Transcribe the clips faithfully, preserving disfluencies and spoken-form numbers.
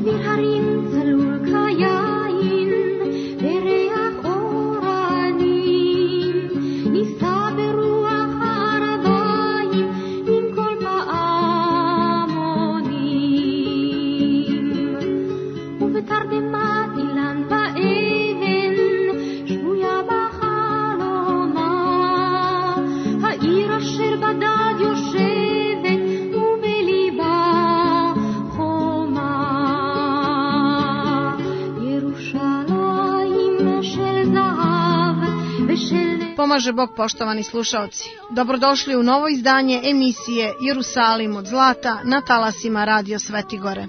Pomaže Bog, poštovani slušaoci. Dobrodošli u novo izdanje emisije Jerusalim od zlata na talasima Radio Svetigore.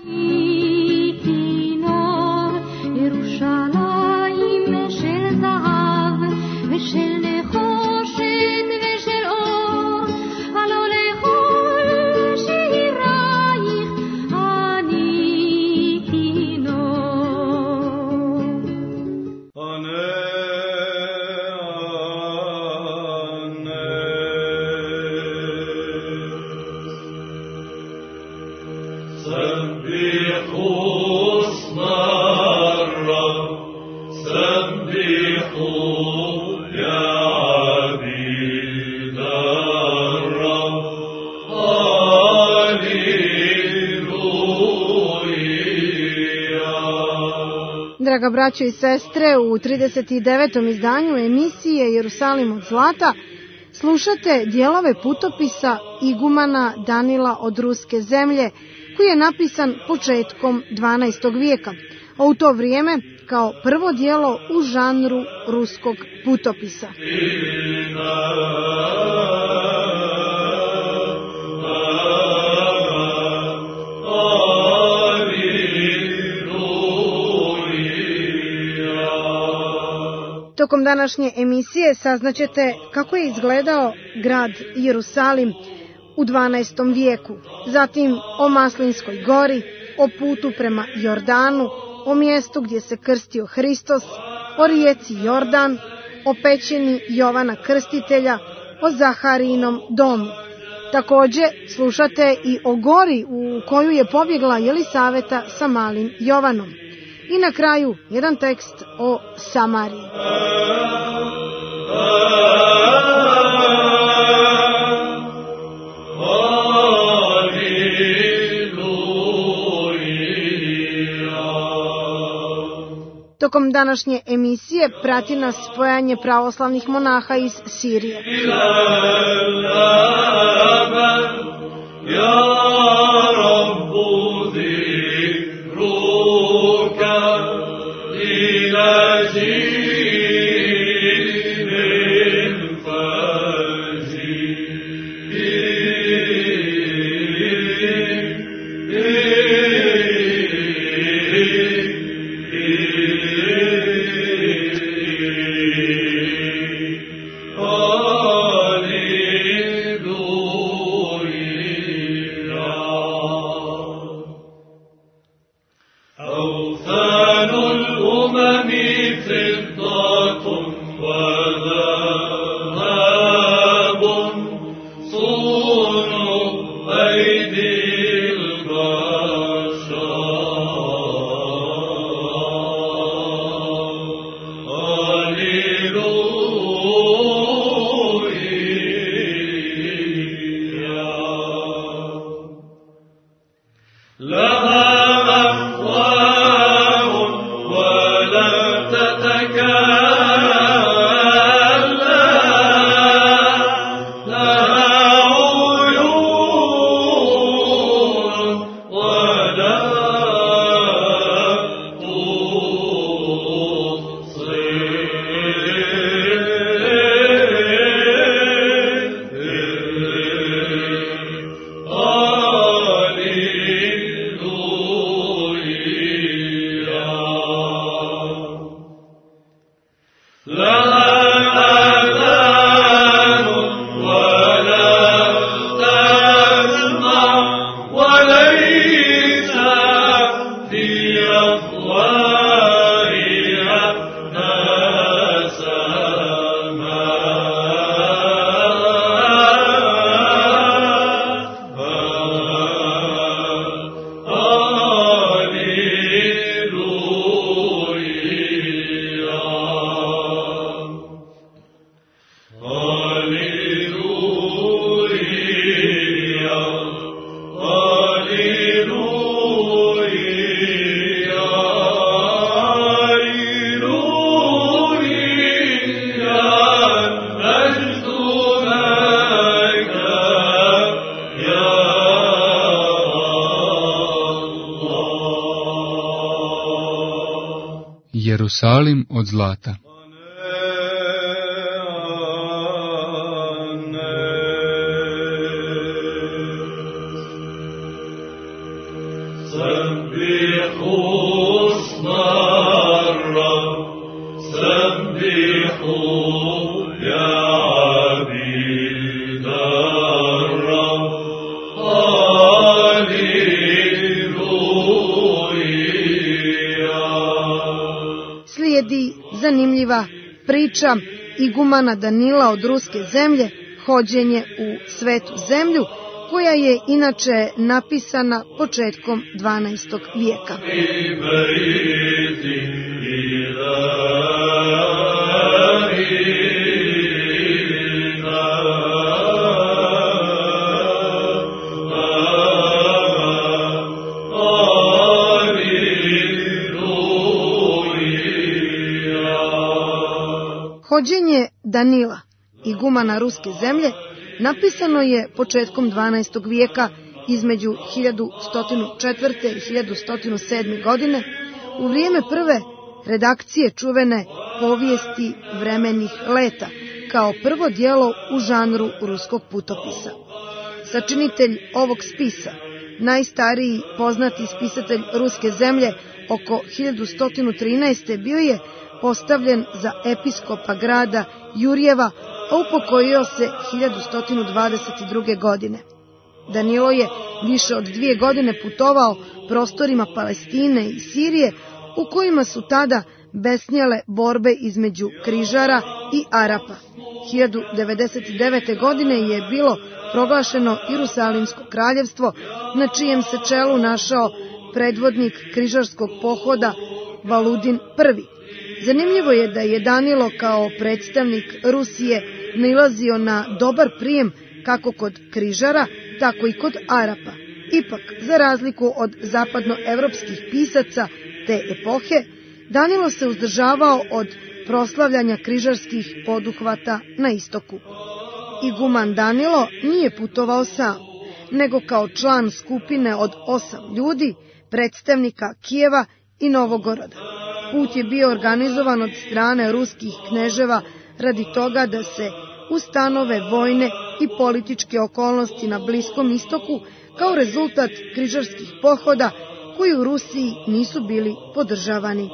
Draga braćo i sestre, u trideset devetom izdanju emisije Jerusalim od zlata slušate dijelove putopisa igumana Danila od Ruske zemlje, koji je napisan početkom dvanaestog vijeka, a u to vrijeme kao prvo dijelo u žanru ruskog putopisa. Tokom današnje emisije saznaćete kako je izgledao grad Jerusalim u dvanaestom vijeku, zatim o Maslinskoj gori, o putu prema Jordanu, o mjestu gdje se krstio Hristos, o rijeci Jordan, o pećini Jovana Krstitelja, o Zaharijinom domu. Također slušate i o gori u koju je pobjegla Jelisaveta sa malim Jovanom. I na kraju jedan tekst o Samariji. Tokom današnje emisije prati nas spojanje pravoslavnih monaha iz Sirije. Amen. Jerusalim od zlata. Slijedi zanimljiva priča igumana Danila od ruske zemlje, Hođenje u svetu zemlju, koja je inače napisana početkom dvanaestog vijeka. Hođenje Danila, igumana ruske zemlje, napisano je početkom dvanaestog vijeka između hiljadu sto četvrte. i hiljadu sto sedme. godine u vrijeme prve redakcije čuvene Povijesti vremenih leta, kao prvo djelo u žanru ruskog putopisa. Sačinitelj ovog spisa, najstariji poznati spisatelj ruske zemlje, oko hiljadu sto trinaeste. bio je postavljen za episkopa grada Jurjeva, a upokojio se hiljadu sto dvadeset druge. godine. Danilo je više od dvije godine putovao prostorima Palestine i Sirije, u kojima su tada besnjele borbe između križara i Arapa. hiljadu devedeset devete. godine je bilo proglašeno Jerusalimsko kraljevstvo, na čijem se čelu našao predvodnik križarskog pohoda Valudin prvi. Zanimljivo je da je Danilo kao predstavnik Rusije nailazio na dobar prijem kako kod križara, tako i kod Arapa. Ipak, za razliku od zapadnoevropskih pisaca te epohe, Danilo se uzdržavao od proslavljanja križarskih poduhvata na istoku. Iguman Danilo nije putovao sam, nego kao član skupine od osam ljudi, predstavnika Kijeva i Novogoroda. Put je bio organizovan od strane ruskih kneževa radi toga da se ustanove vojne i političke okolnosti na Bliskom istoku kao rezultat križarskih pohoda koji u Rusiji nisu bili podržavani.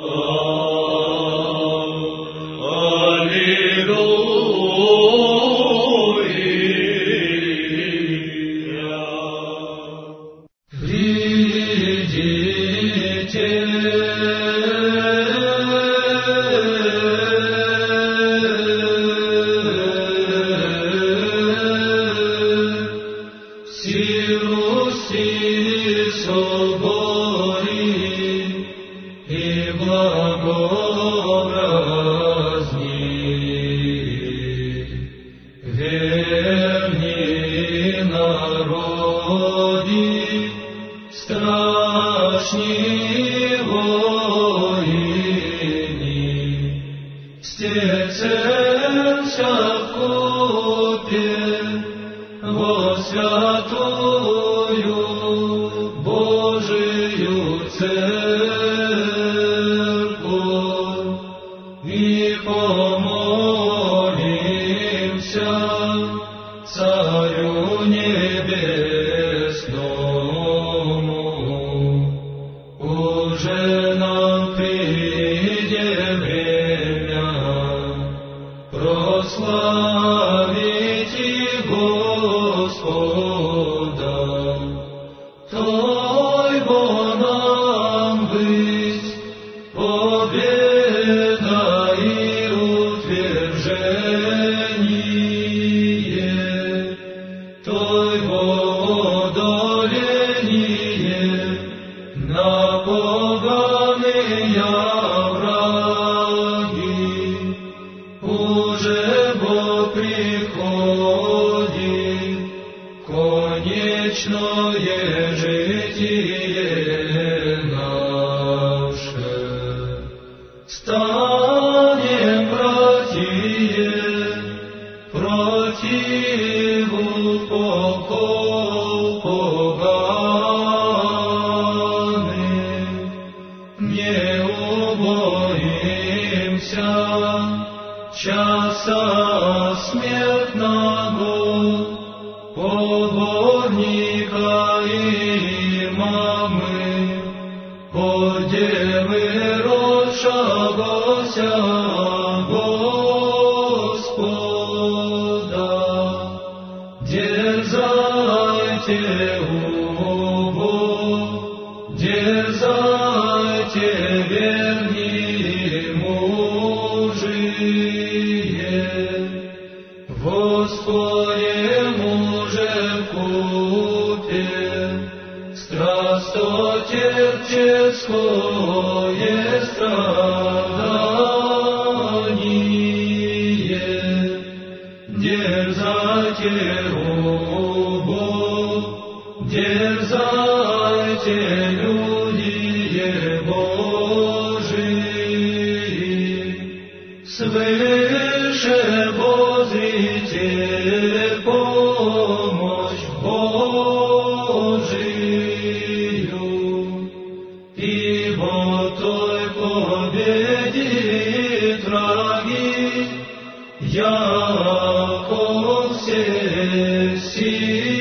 Nie uboi часа смертного, погонника и мамы, о девы родшагося Господа, дерзайте, Ого, дерзайте, верни мужие, Господе муже купе, страстотерпческое страдание, дерзайте, Ого, дерзайте, люди Божии, свыше возрите помощь Божию, ибо той победит враги, яко все силе.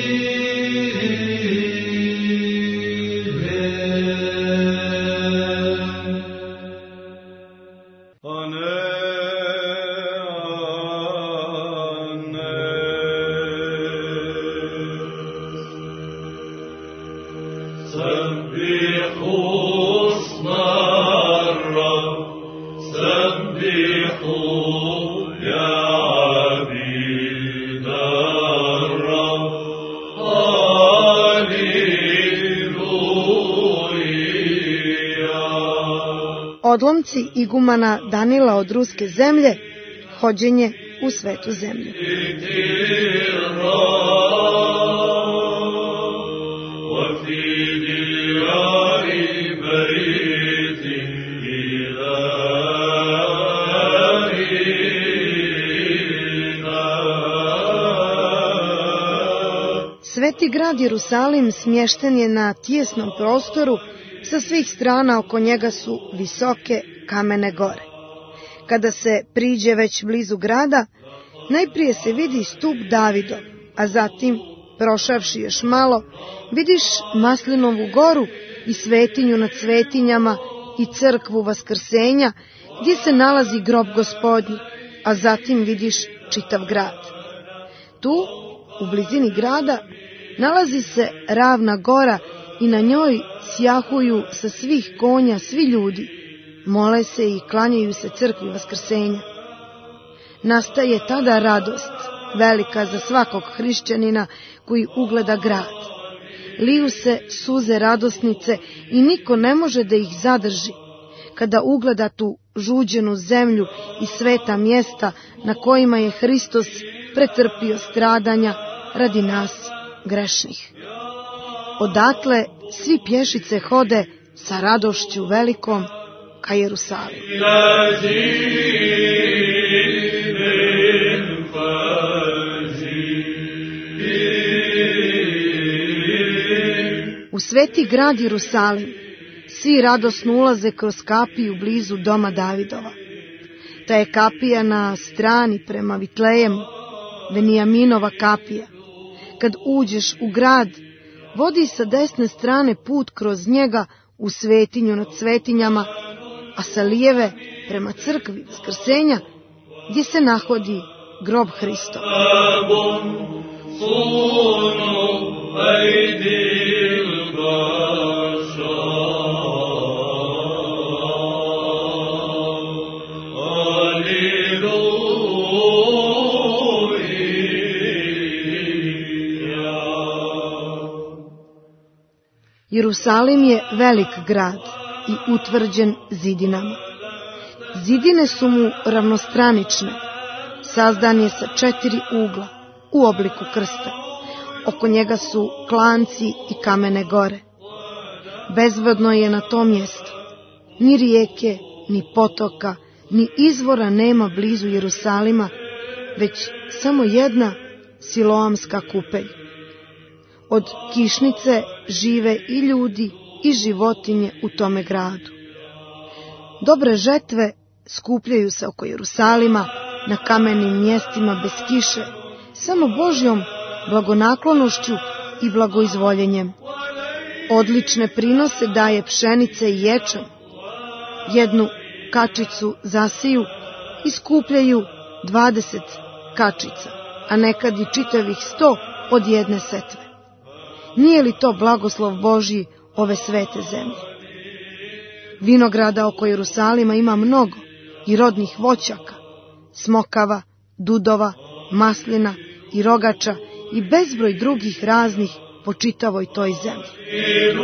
Odlomci igumana Danila od ruske zemlje, hođenje u svetu zemlju. Sveti grad Jerusalim smješten je na tijesnom prostoru, sa svih strana oko njega su visoke kamene gore. Kada se priđe već blizu grada, najprije se vidi stup Davidov, a zatim, prošavši još malo, vidiš Maslinovu goru i svetinju nad svetinjama i crkvu Vaskrsenja, gdje se nalazi grob Gospodnji, a zatim vidiš čitav grad. Tu, u blizini grada, nalazi se ravna gora i na njoj sjahuju sa svih konja svi ljudi, mole se i klanjaju se crkvi Vaskrsenja. Nastaje tada radost, velika za svakog hrišćanina koji ugleda grad. Liju se suze radosnice i niko ne može da ih zadrži, kada ugleda tu žuđenu zemlju i sveta mjesta na kojima je Hristos pretrpio stradanja radi nas grešnih. Odatle svi pješice hode sa radošću velikom ka Jerusalimu. U sveti grad Jerusalim svi radosno ulaze kroz kapiju blizu doma Davidova. Ta je kapija na strani prema Vitlejemu, Venijaminova kapija. Kad uđeš u grad, vodi sa desne strane put kroz njega u svetinju nad svetinjama, a sa lijeve prema crkvi Vaskrsenja, gdje se nahodi grob Hristov. Jerusalim je velik grad i utvrđen zidinama. Zidine su mu ravnostranične, sazdan je sa četiri ugla u obliku krsta. Oko njega su klanci i kamene gore. Bezvodno je na tom mjestu. Ni rijeke, ni potoka, ni izvora nema blizu Jerusalima, već samo jedna siloamska kupelj. Od kišnice žive i ljudi i životinje u tome gradu. Dobre žetve skupljaju se oko Jerusalima na kamenim mjestima bez kiše, samo Božjom blagonaklonošću i blagoizvoljenjem. Odlične prinose daje pšenice i ječam. Jednu kačicu zasiju i skupljaju dvadeset kačica, a nekad i čitavih sto od jedne setve. Nije li to blagoslov Božji ove svete zemlje? Vinograda oko Jerusalima ima mnogo i rodnih voćaka, smokava, dudova, maslina i rogača i bezbroj drugih raznih po čitavoj toj zemlji.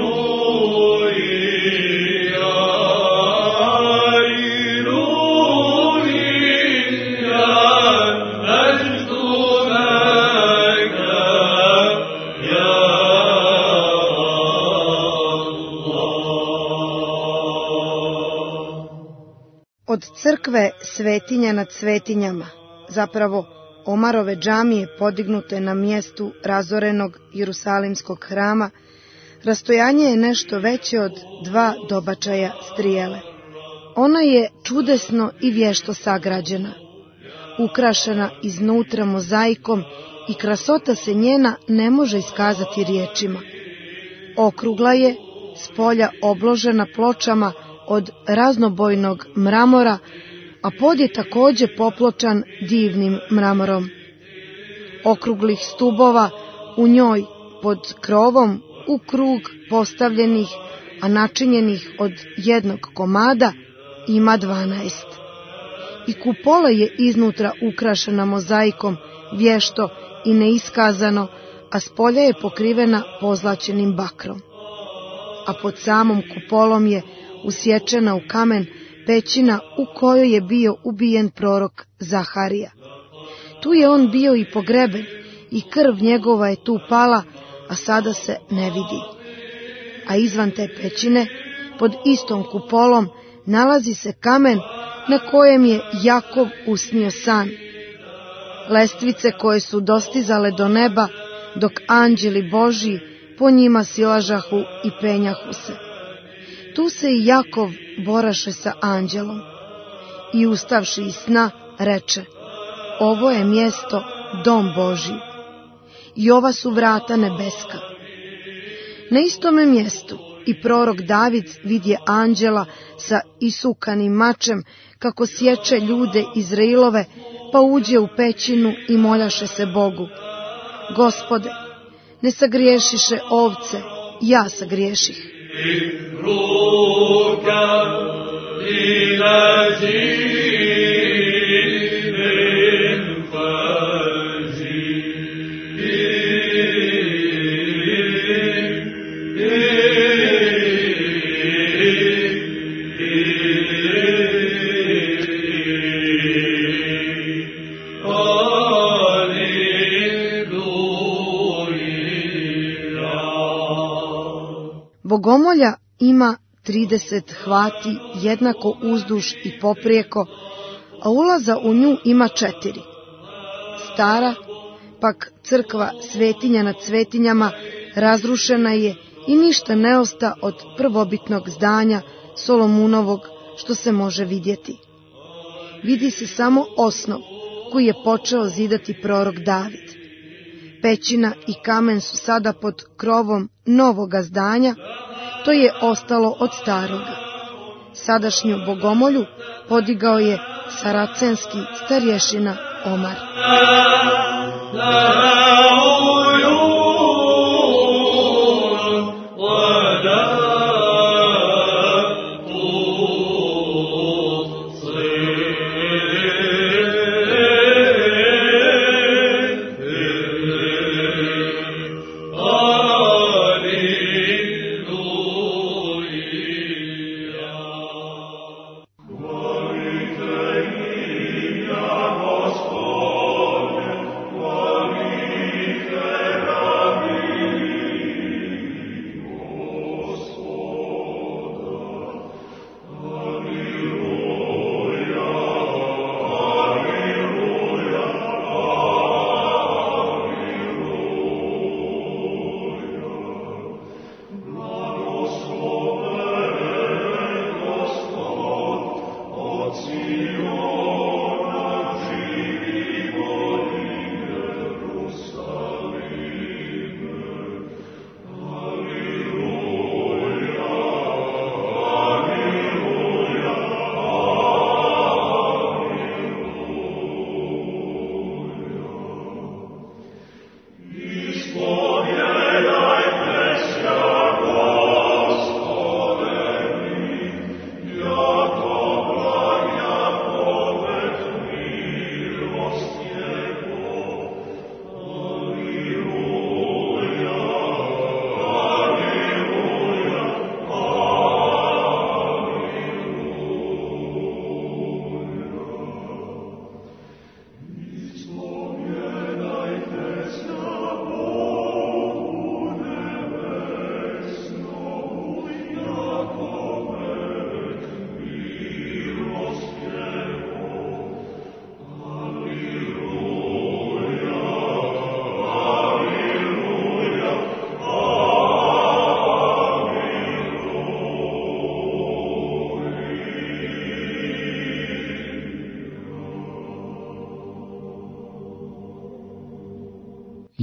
Od crkve Svetinja nad svetinjama, zapravo Omarove džamije podignute na mjestu razorenog Jerusalimskog hrama, rastojanje je nešto veće od dva dobačaja strijele. Ona je čudesno i vješto sagrađena, ukrašena iznutra mozaikom i krasota se njena ne može iskazati riječima. Okrugla je, s polja obložena pločama od raznobojnog mramora, a pod je također popločan divnim mramorom. Okruglih stubova u njoj pod krovom u krug postavljenih, a načinjenih od jednog komada, ima dvanaest. I kupola je iznutra ukrašena mozaikom, vješto i neiskazano, a s polja je pokrivena pozlaćenim bakrom. A pod samom kupolom je usječena u kamen pećina u kojoj je bio ubijen prorok Zaharija. Tu je on bio i pogreben i krv njegova je tu pala, a sada se ne vidi. A izvan te pećine, pod istom kupolom, nalazi se kamen na kojem je Jakov usnio san. Lestvice koje su dostizale do neba, dok anđeli Božji po njima silažahu i penjahu se. Tu se i Jakov boraše sa anđelom i ustavši iz sna reče: ovo je mjesto, dom Božji, i ova su vrata nebeska. Na istome mjestu i prorok David vidje anđela sa isukanim mačem kako sječe ljude Izrailove, pa uđe u pećinu i moljaše se Bogu: Gospode, ne sagriješiše ovce, ja sagriješih. Bogomolja ima trideset hvati jednako uzduž i poprijeko, a ulaza u nju ima četiri. Stara, pak crkva Svetinja nad svetinjama, razrušena je i ništa ne osta od prvobitnog zdanja Solomunovog što se može vidjeti. Vidi se samo osnov koji je počeo zidati prorok David. Pećina i kamen su sada pod krovom novoga zdanja, to je ostalo od staroga. Sadašnju bogomolju podigao je saracenski starješina Omar. Glory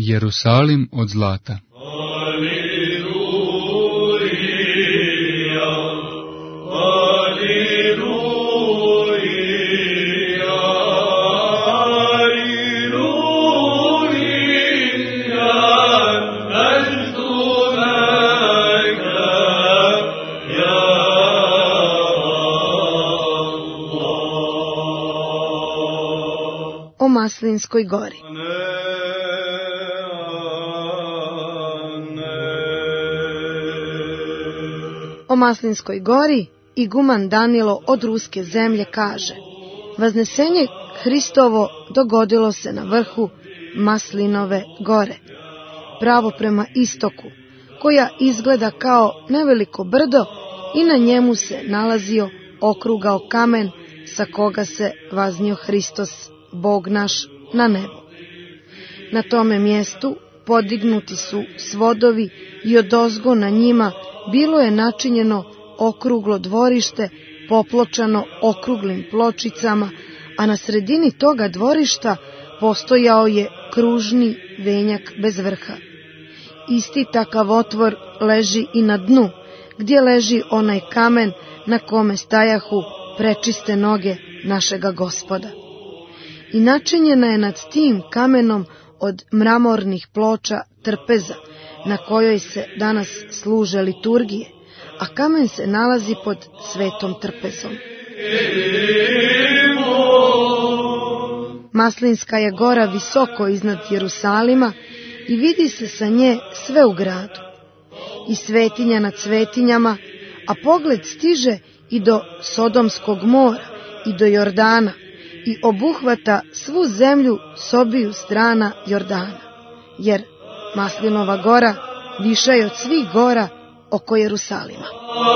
Jerusalim od zlata. O Maslinskoj gori. O Maslinskoj gori iguman Danilo od ruske zemlje kaže: Vaznesenje Hristovo dogodilo se na vrhu Maslinove gore, pravo prema istoku, koja izgleda kao neveliko brdo i na njemu se nalazio okrugao kamen sa koga se vaznio Hristos, Bog naš, na nebo. Na tome mjestu podignuti su svodovi i odozgo na njima bilo je načinjeno okruglo dvorište popločano okruglim pločicama, a na sredini toga dvorišta postojao je kružni venjak bez vrha. Isti takav otvor leži i na dnu, gdje leži onaj kamen na kome stajahu prečiste noge našega Gospoda. I načinjena je nad tim kamenom od mramornih ploča trpeza, na kojoj se danas služe liturgije, a kamen se nalazi pod svetom trpezom. Maslinska je gora visoko iznad Jerusalima i vidi se sa nje sve u gradu. I svetinja nad svetinjama, a pogled stiže i do Sodomskog mora i do Jordana i obuhvata svu zemlju s obiju strana Jordana, jer Maslinova gora viša je od svih gora oko Jerusalima.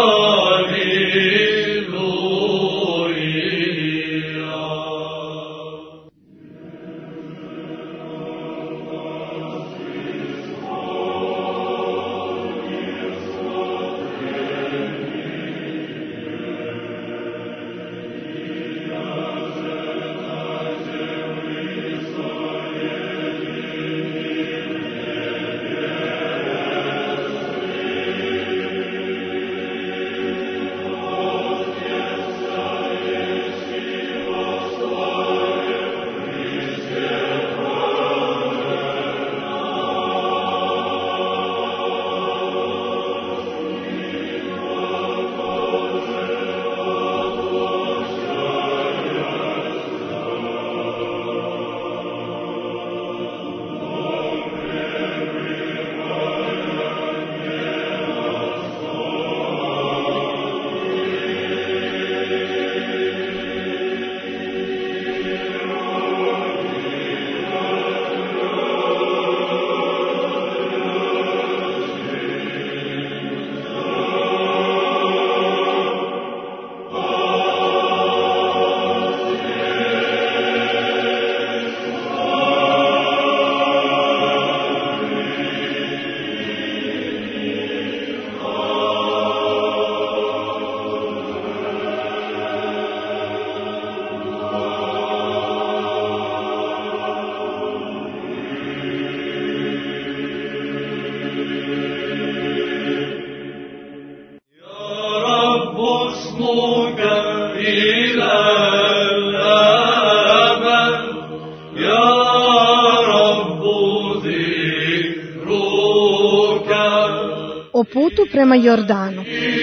O putu prema Jordanu.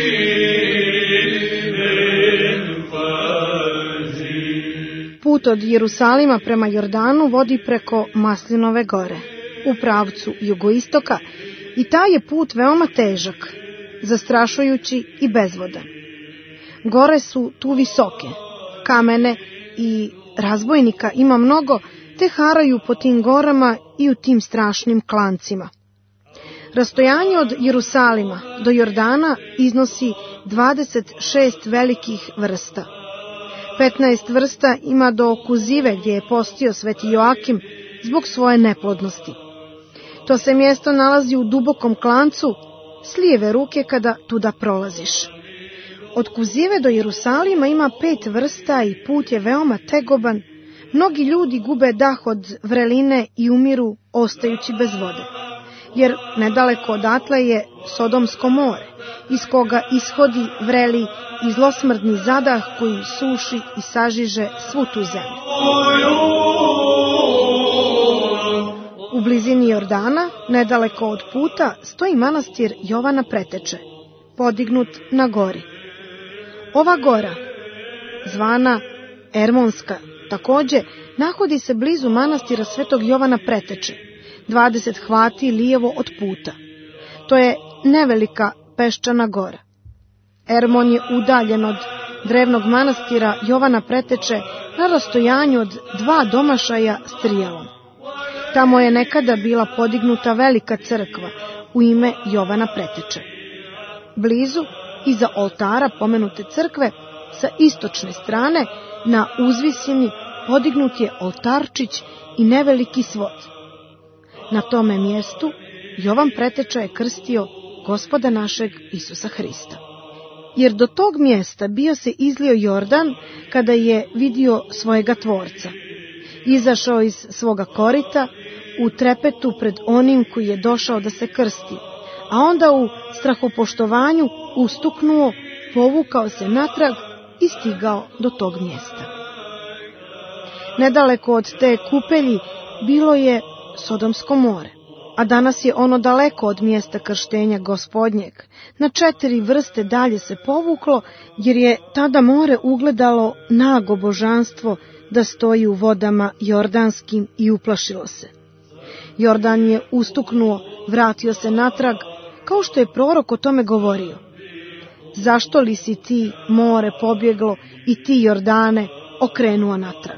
Put od Jerusalima prema Jordanu vodi preko Maslinove gore, u pravcu jugoistoka, i taj je put veoma težak, zastrašujući i bezvodan. Gore su tu visoke, kamene i razbojnika ima mnogo, te haraju po tim gorama i u tim strašnim klancima. Rastojanje od Jerusalima do Jordana iznosi dvadeset šest velikih vrsta. petnaest vrsta ima do Kuzive, gdje je postio sveti Joakim zbog svoje neplodnosti. To se mjesto nalazi u dubokom klancu s lijeve ruke kada tuda prolaziš. Od Kuzive do Jerusalima ima pet vrsta i put je veoma tegoban, Mnogi ljudi gube dah od vreline i umiru ostajući bez vode, jer nedaleko odatle je Sodomsko more, iz koga ishodi vreli i zlosmrdni zadah koji suši i sažiže svu tu zemlju. U blizini Jordana, nedaleko od puta, stoji manastir Jovana Preteče, podignut na gori. Ova gora, zvana Ermonska, takođe, nahodi se blizu manastira Svetog Jovana Preteče, dvadeset hvati lijevo od puta. To je nevelika peščana gora. Ermon je udaljen od drevnog manastira Jovana Preteče na rastojanju od dva domašaja strijelom. Tamo je nekada bila podignuta velika crkva u ime Jovana Preteče. Blizu, iza oltara pomenute crkve, sa istočne strane, na uzvisini podignut je oltarčić i neveliki svod. Na tome mjestu Jovan Preteča je krstio Gospoda našeg Isusa Hrista. Jer do tog mjesta bio se izlio Jordan kada je vidio svojega tvorca. Izašao iz svoga korita u trepetu pred onim koji je došao da se krsti, a onda u strahopoštovanju ustuknuo, povukao se natrag i stigao do tog mjesta. Nedaleko od te kupelji bilo je Sodomsko more, a danas je ono daleko od mjesta krštenja Gospodnjeg. Na četiri vrste dalje se povuklo, jer je tada more ugledalo nago božanstvo da stoji u vodama jordanskim i uplašilo se. Jordan je ustuknuo, vratio se natrag, kao što je prorok o tome govorio. Zašto li si ti, more, pobjeglo i ti, Jordane, okrenuo natrag?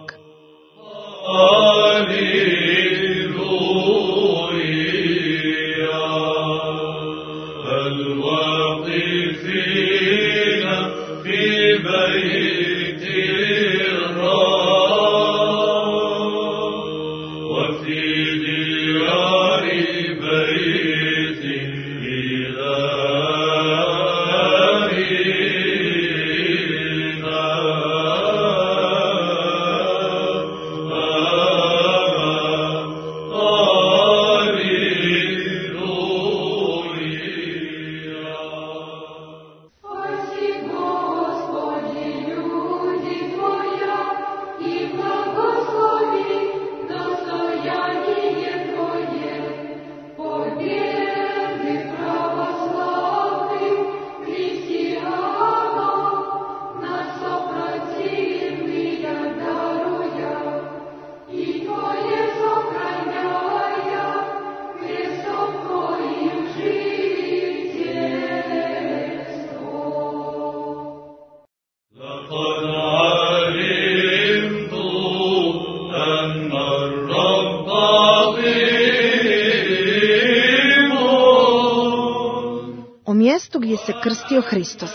O mjestu gdje se krstio Hristos.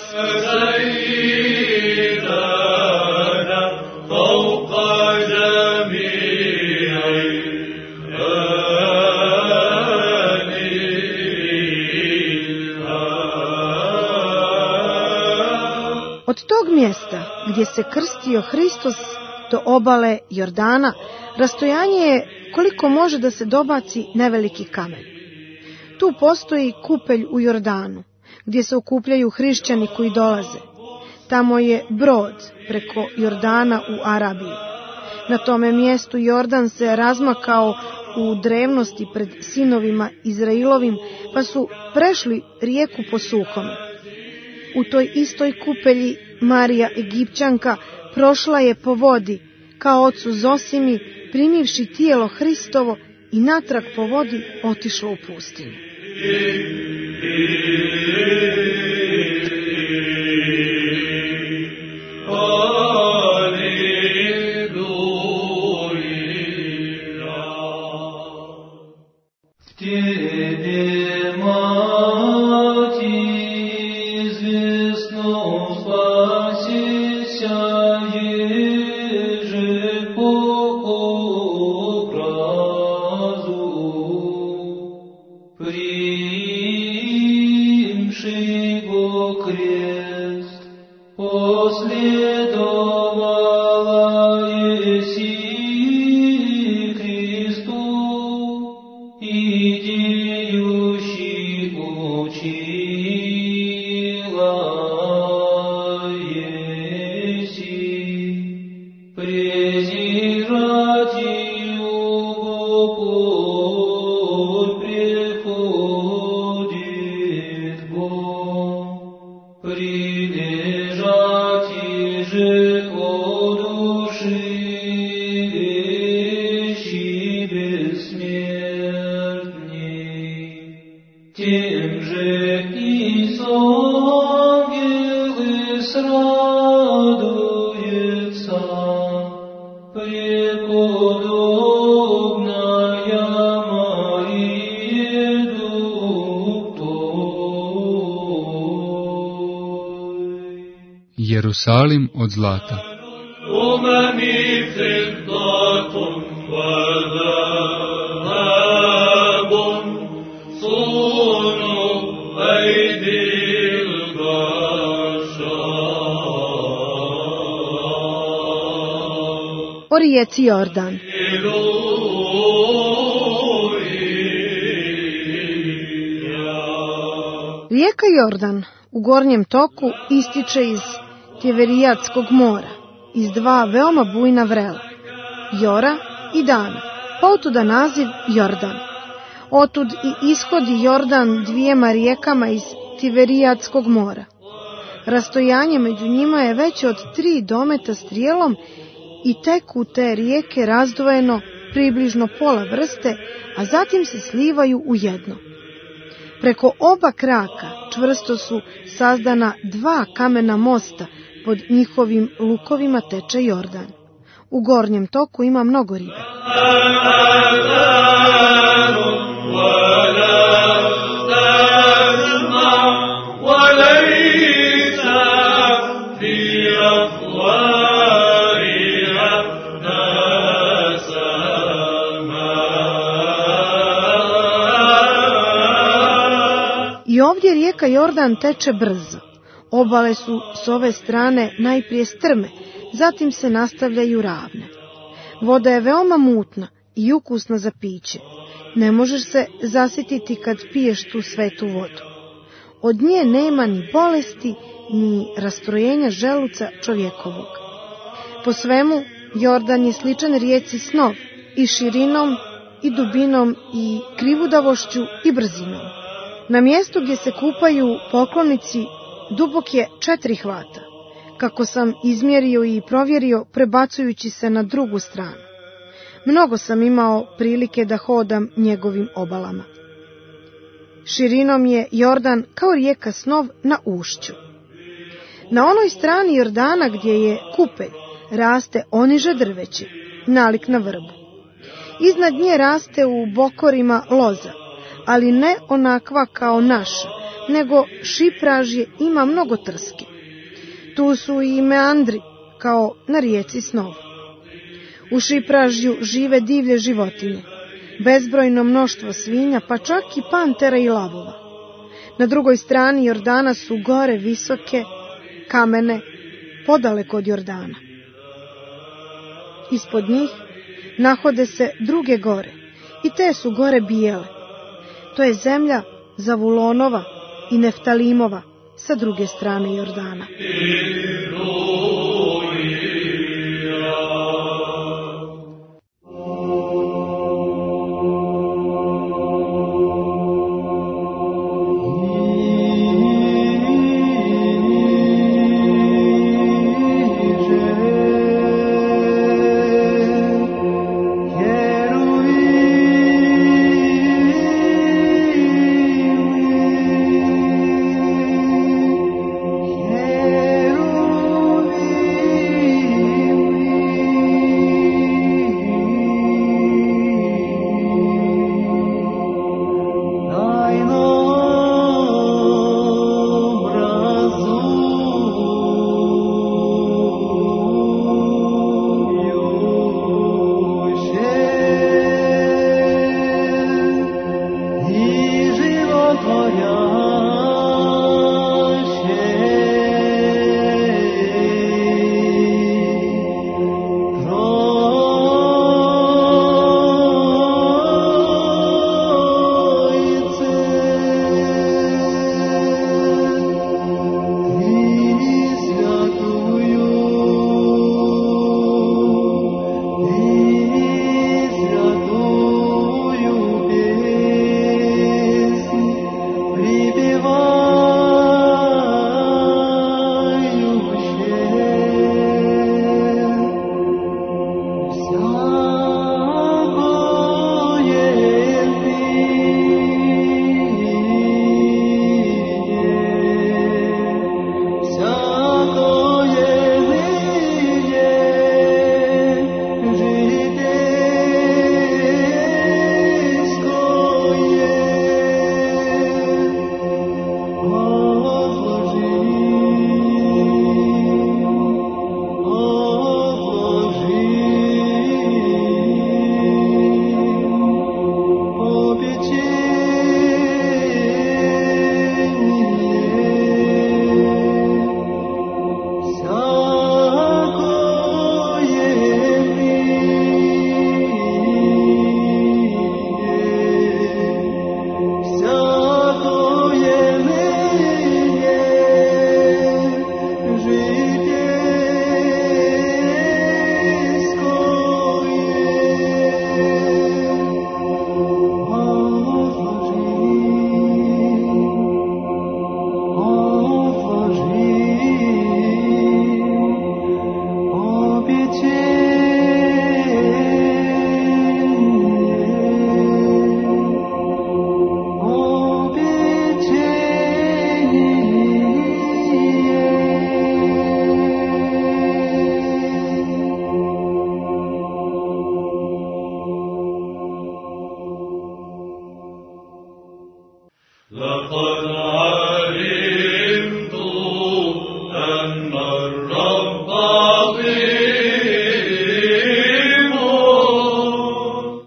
Od tog mjesta gdje se krstio Hristos do obale Jordana, rastojanje je koliko može da se dobaci neveliki kamen. Tu postoji kupelj u Jordanu, gdje se okupljaju hrišćani koji dolaze. Tamo je brod preko Jordana u Arabiju. Na tome mjestu Jordan se razmakao u drevnosti pred sinovima Izrailovim, pa su prešli rijeku po suhom. U toj istoj kupelji Marija Egipćanka prošla je po vodi, kao ocu Zosimi, primivši tijelo Hristovo i natrag po vodi otišla u pustinju. Последовала Еси же о души вещи бессмертней, тем же и ангелы срадуются, преподобная Мария дух твой. Jerusalim od zlata. أممي فضة وذهب صنع أيدي البشر. O rijeci Jordan. Rijeka Jordan u gornjem toku ističe iz Tiberijadskog mora, iz dva veoma bujna vrela, Jora i Dana, pa otuda naziv Jordan. Otud i ishodi Jordan dvijema rijekama iz Tiberijadskog mora. Rastojanje među njima je veće od tri dometa strijelom i teku te rijeke razdvojeno približno pola vrste, a zatim se slivaju u jedno. Preko oba kraka čvrsto su sazdana dva kamena mosta, pod njihovim lukovima teče Jordan. U gornjem toku ima mnogo ribe. I ovdje rijeka Jordan teče brzo. Obale su s ove strane najprije strme, zatim se nastavljaju ravne. Voda je veoma mutna i ukusna za piće. Ne možeš se zasititi kad piješ tu svetu vodu. Od nje nema ni bolesti, ni rastrojenja želuca čovjekovog. Po svemu, Jordan je sličan rijeci Snov, i širinom, i dubinom, i krivudavošću, i brzinom. Na mjestu gdje se kupaju poklonici dubok je četiri hvata, kako sam izmjerio i provjerio prebacujući se na drugu stranu. Mnogo sam imao prilike da hodam njegovim obalama. Širinom je Jordan kao rijeka Snov na ušću. Na onoj strani Jordana gdje je kupelj raste oniže drveće, nalik na vrbu. Iznad nje raste u bokorima loza, ali ne onakva kao naša, nego šipražje ima mnogo trske. Tu su i meandri, kao na rijeci Snov. U šipražju žive divlje životinje, bezbrojno mnoštvo svinja, pa čak i pantera i lavova. Na drugoj strani Jordana su gore visoke, kamene, podaleko od Jordana. Ispod njih nahode se druge gore, i te su gore bijele. To je zemlja Zavulonova i Neftalimova sa druge strane Jordana. Jerusalem.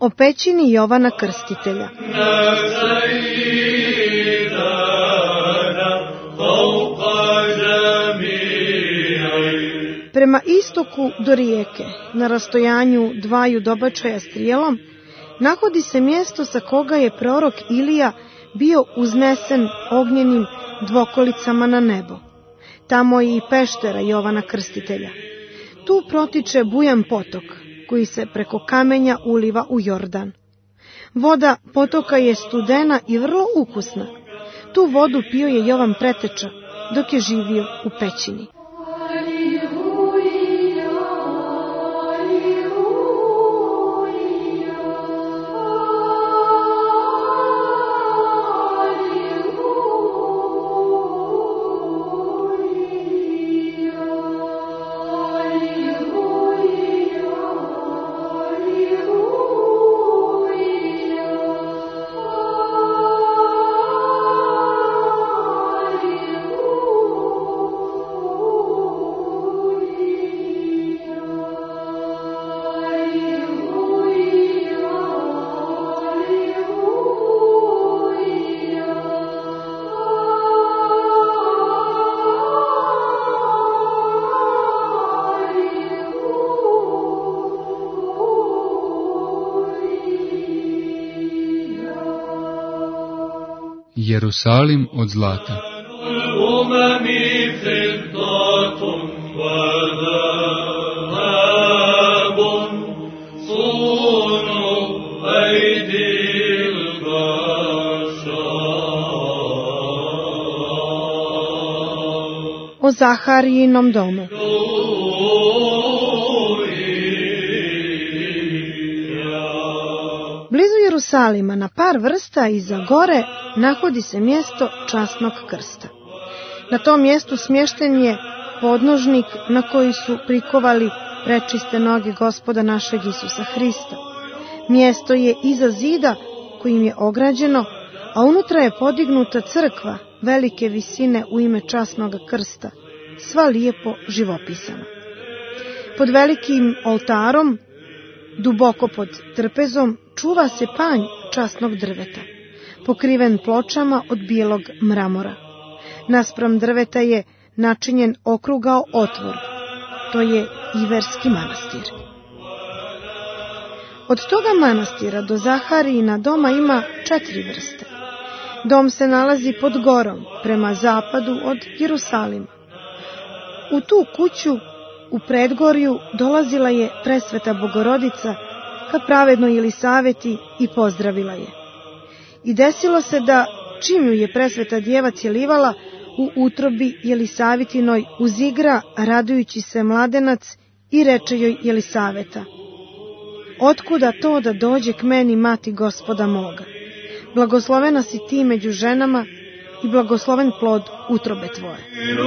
o pećini Jovana Krstitelja. Prema istoku do rijeke, na rastojanju dvaju dobačaja strijelom, nahodi se mjesto sa koga je prorok Ilija bio uznesen ognjenim dvokolicama na nebo. Tamo je i peštera Jovana Krstitelja. Tu protiče bujan potok, koji se preko kamenja uliva u Jordan. Voda potoka je studena i vrlo ukusna. Tu vodu pio je Jovan Preteča, dok je živio u pećini. Jerusalim od zlata. O Zaharijinom domu. Blizu Jerusalima, na par vrsta iza gore, nahodi se mjesto časnog krsta. Na tom mjestu smješten je podnožnik na koji su prikovali prečiste noge Gospoda našeg Isusa Hrista. Mjesto je iza zida kojim je ograđeno, a unutra je podignuta crkva velike visine u ime časnog krsta, sva lijepo živopisana. Pod velikim oltarom, duboko pod trpezom, čuva se panj časnog drveta, pokriven pločama od bijelog mramora. Naspram drveta je načinjen okrugao otvor, to je Iverski manastir. Od toga manastira do Zaharijina doma ima četiri vrste. Dom se nalazi pod gorom, prema zapadu od Jerusalima. U tu kuću, u predgorju, dolazila je presveta Bogorodica ka pravednoj Jelisaveti i pozdravila je. I desilo se da, čim ju je presveta djeva cjelivala, u utrobi Jelisavetinoj uzigra radujući se mladenac i reče joj Jelisaveta: otkuda to da dođe k meni mati Gospoda moga? Blagoslovena si ti među ženama i blagosloven plod utrobe tvoje.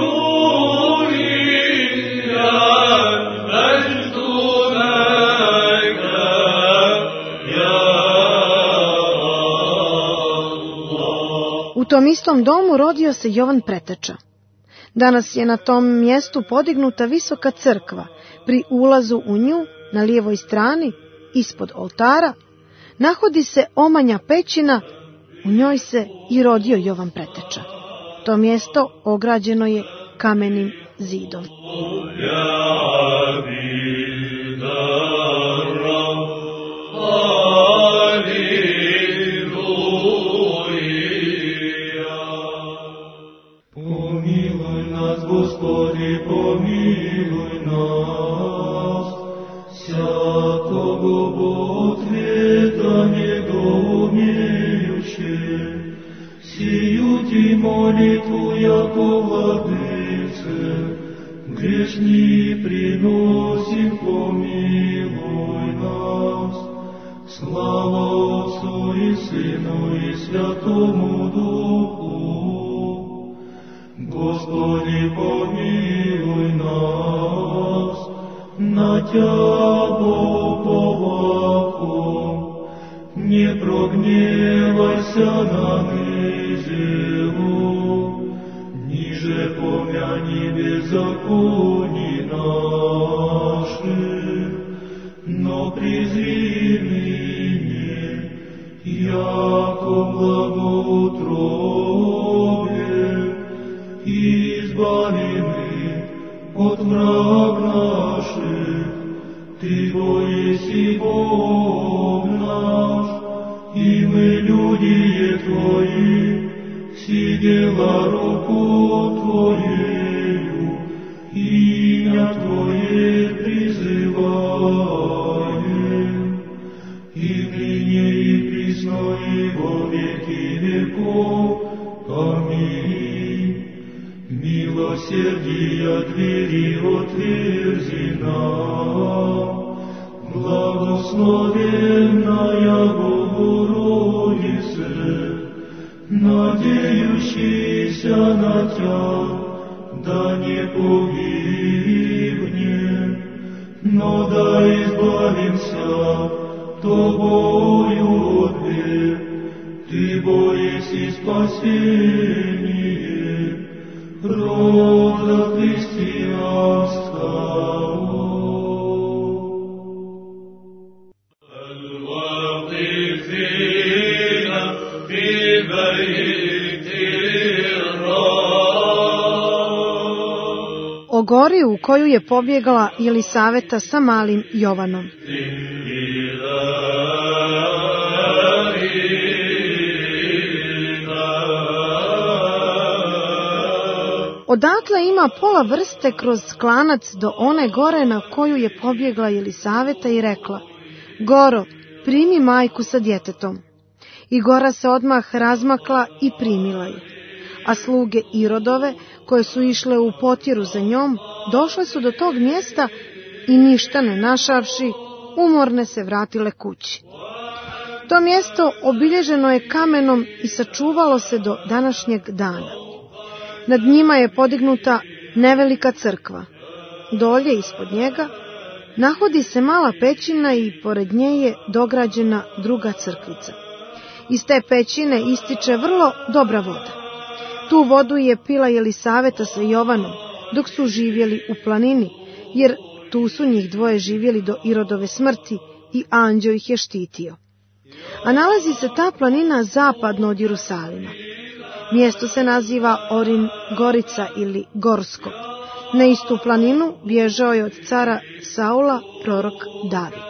U tom istom domu rodio se Jovan Preteča. Danas je na tom mjestu podignuta visoka crkva. Pri ulazu u nju, na lijevoj strani, ispod oltara, nahodi se omanja pećina, u njoj se i rodio Jovan Preteča. To mjesto ograđeno je kamenim zidom. Помилуй нас, Господи, помилуй нас, всякого ответа недоумеющие, сию ти молитву, яко владыце, грешни приносим, помилуй нас. Слава Отцу и Сыну и Святому Духу. Господи, помилуй нас, на Тябо уповахом, не прогневайся на низелу, ниже помяни беззаконий наших, но презри ныне наших, Ты, Бо, еси Бог наш, и мы, люди Твои, все дела руку Твоею, имя Твое призываем, и ныне и присно и во веки веков. Аминь. Милосердия двери отверзи нам, благословенная Богородице, надеющийся на Тя, да не погибнет, но да избавимся Тобою от бед. Ты, Бо, еси спасение рода христианского. O gori u koju je pobjegla Jelisaveta sa malim Jovanom. Odatle ima pola vrste kroz klanac do one gore na koju je pobjegla Jelisaveta i rekla: Goro, primi majku sa djetetom. I gora se odmah razmakla i primila je. A sluge Irodove, koje su išle u potjeru za njom, došle su do tog mjesta i ništa ne našavši, umorne se vratile kući. To mjesto obilježeno je kamenom i sačuvalo se do današnjeg dana. Nad njima je podignuta nevelika crkva. Dolje ispod njega nahodi se mala pećina i pored nje je dograđena druga crkvica. Iz te pećine ističe vrlo dobra voda. Tu vodu je pila Jelisaveta sa Jovanom dok su živjeli u planini, jer tu su njih dvoje živjeli do Irodove smrti i anđeo ih je štitio. A nalazi se ta planina zapadno od Jerusalima. Mjesto se naziva Orin Gorica ili Gorsko. Na istu planinu bježao je od cara Saula prorok David.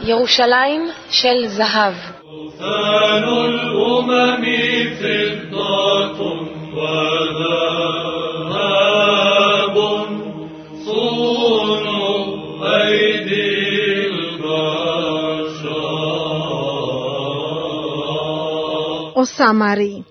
ירושלים של זהב. ثان الأمم فضة وذهب صنع أيدي البشر. O Samariji.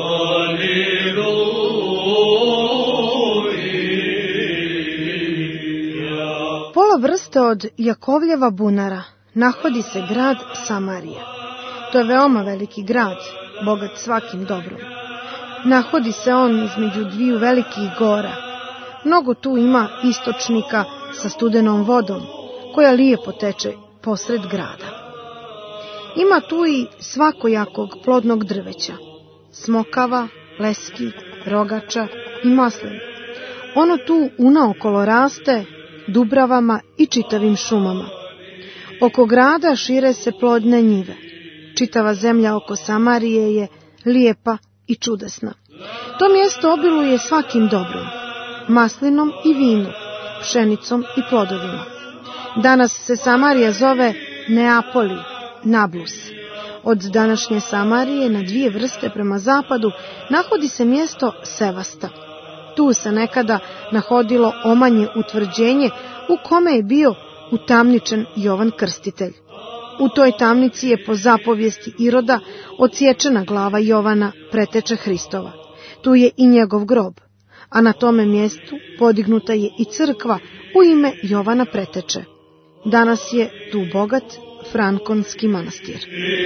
Pola vrste od Jakovljeva bunara nahodi se grad Samarija. To je veoma veliki grad, bogat svakim dobrom. Nahodi se on između dviju velikih gora. Mnogo tu ima istočnika sa studenom vodom, koja lijepo teče posred grada. Ima tu i svakojakog plodnog drveća, smokava, leski, rogača i maslina. Ono tu unaokolo raste dubravama i čitavim šumama. Oko grada šire se plodne njive. Čitava zemlja oko Samarije je lijepa i čudesna. To mjesto obiluje svakim dobrom, maslinom i vinom, pšenicom i plodovima. Danas se Samarija zove Neapoli, Nablus. Od današnje Samarije na dvije vrste prema zapadu nahodi se mjesto Sevasta. Tu se nekada nahodilo omanje utvrđenje u kome je bio utamničen Jovan Krstitelj. U toj tamnici je po zapovijesti Iroda odsječena glava Jovana, preteče Hristova. Tu je i njegov grob, a na tome mjestu podignuta je i crkva u ime Jovana preteče. Danas je tu bogat frankonski manastir.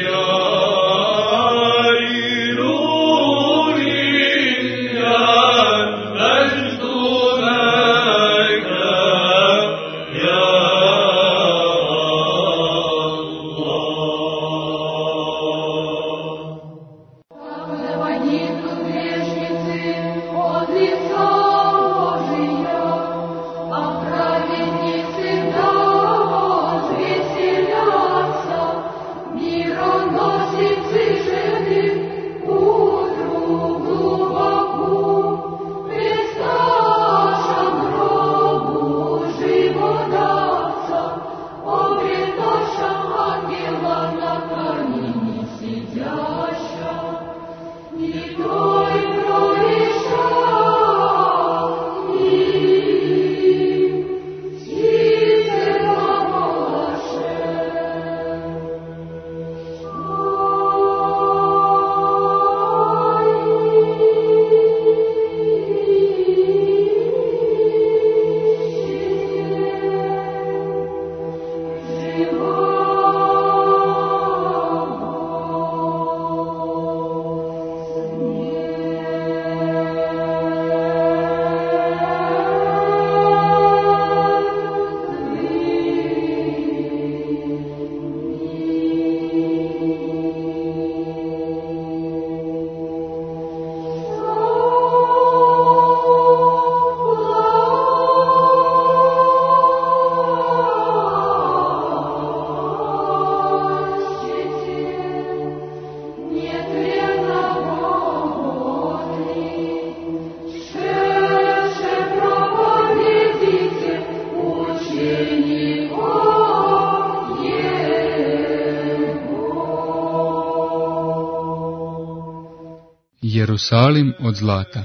Jerusalim od zlata.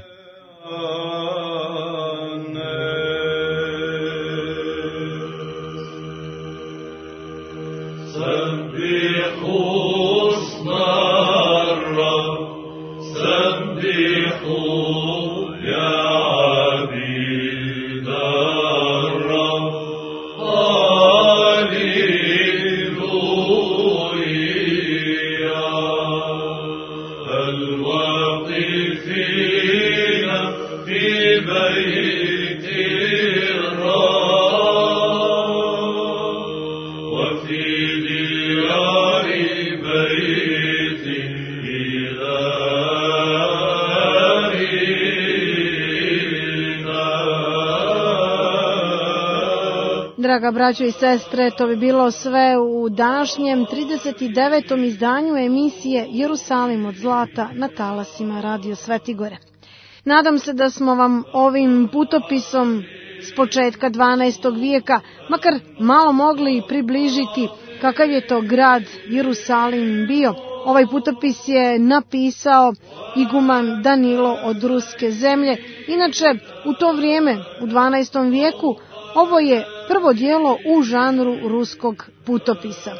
Draga braćo i sestre, to bi bilo sve u današnjem trideset devetom izdanju emisije Jerusalim od zlata na talasima Radio Svetigore. Nadam se da smo vam ovim putopisom s početka dvanaestog vijeka makar malo mogli približiti kakav je to grad Jerusalim bio. Ovaj putopis je napisao iguman Danilo od ruske zemlje. Inače, u to vrijeme, u dvanaestom vijeku, ovo je prvo djelo u žanru ruskog putopisa.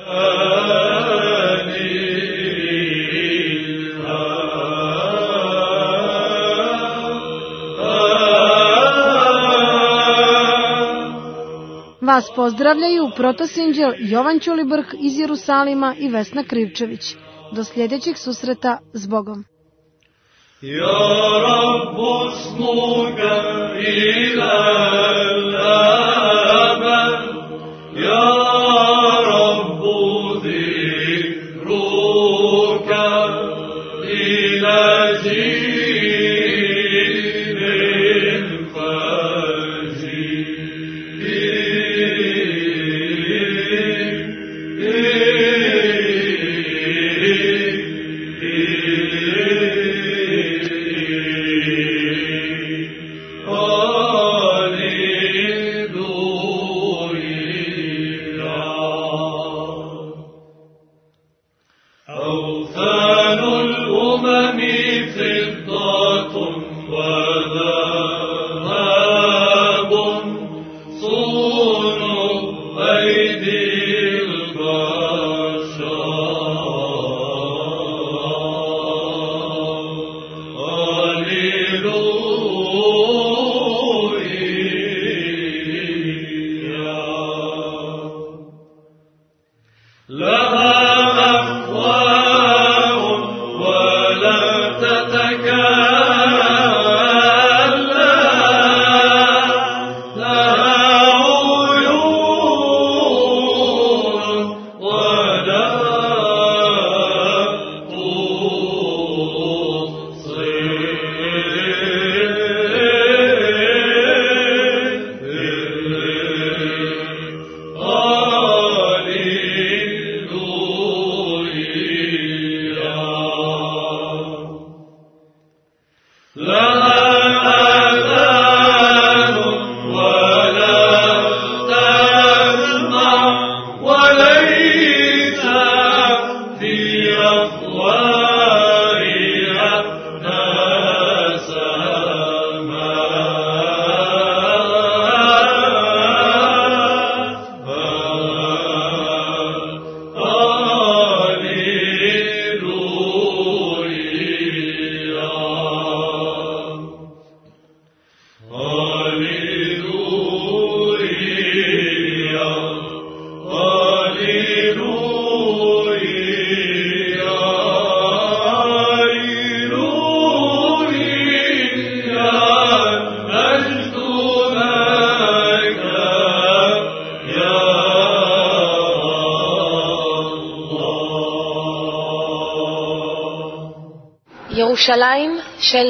Vas pozdravljaju protosinđel Jovan Ćulibrk iz Jerusalima i Vesna Krivčević. Do sljedećeg susreta s Bogom. Ja Rabbu smuka ilal abad, ja Rabbu zikruka ila jinin fajir. ירושלים של